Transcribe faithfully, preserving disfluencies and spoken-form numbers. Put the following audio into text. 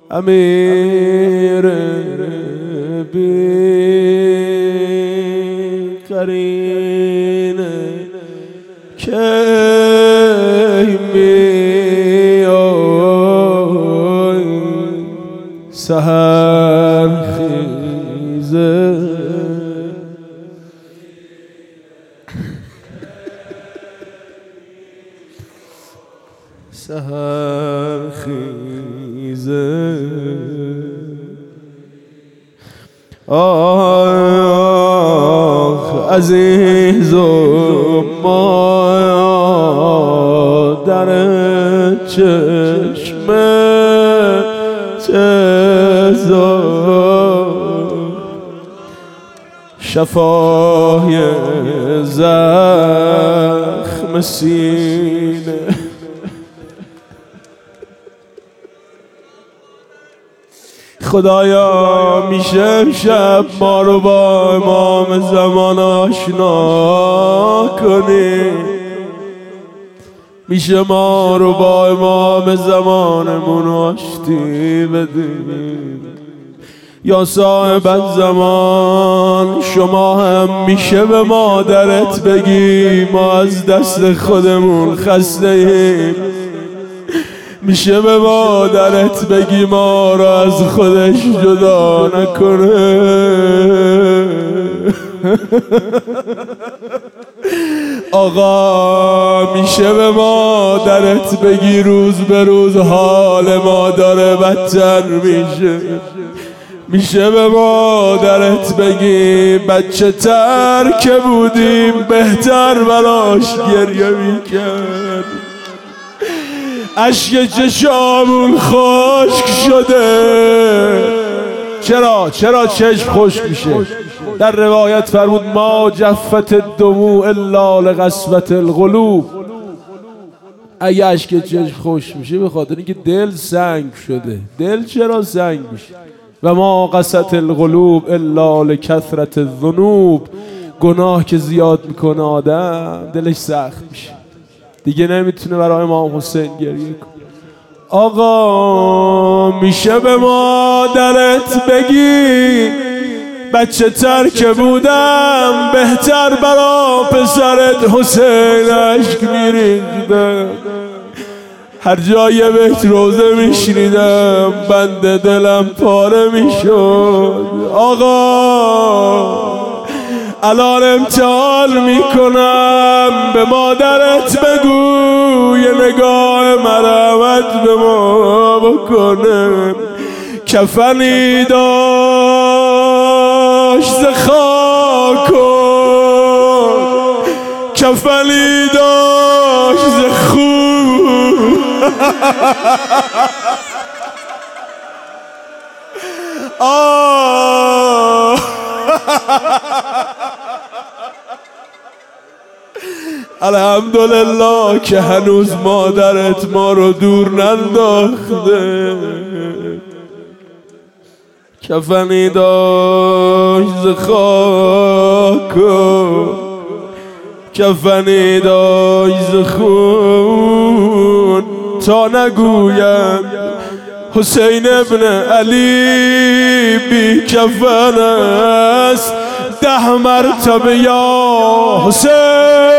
امیر بی قرین کی می آی سحر خیزه سحر خیزه آخ عزیز و مادر چشم تزار شفای زخم سینه خدایا میشه شب ما رو با امام زمان آشنا کنی، میشه ما رو با امام زمانمون آشتی بدیم. یا صاحب الزمان شما هم میشه به مادرت بگی ما از دست خودمون خسته ایم، میشه به مادرت بگی ما را از خودش جدا نکنه. آقا میشه به مادرت بگی روز به روز حال ما داره بدتر میشه، میشه به مادرت بگی بچه تر که بودیم بهتر براش گریه میکرد، اشک چشامون خشک شده. چرا؟ چرا چشم خشک میشه؟ در روایت فرمود ما جفت الدموع الا لقسوة القلوب. اگه اشک چشم خشک میشه به خاطر اینکه دل سنگ شده. دل چرا سنگ میشه؟ و ما قست القلوب الا لکثرة الذنوب. گناه که زیاد میکنه آدم دلش سخت میشه، دیگه نمیتونه برای امام حسین گریه کنه. آقا میشه به مادرت بگی بچه تر که بودم بهتر برا پسرت حسین اشک میریخته. هر جای بیت روزه میشنیدم بند دلم پاره میشد. آقا الان امتحان میکنم به مادرت بگو یه نگاه مرحمت به ما بکنه. کفنی داشت ز خاک و کفنی داشت ز خون آه الحمدلله که هنوز مادرت ما رو دور ننداخته. کفنی داشت ز خاک و کفنی داشت ز خون تا نگویم حسین ابن علی بی کفن است ده مرتبه یا حسین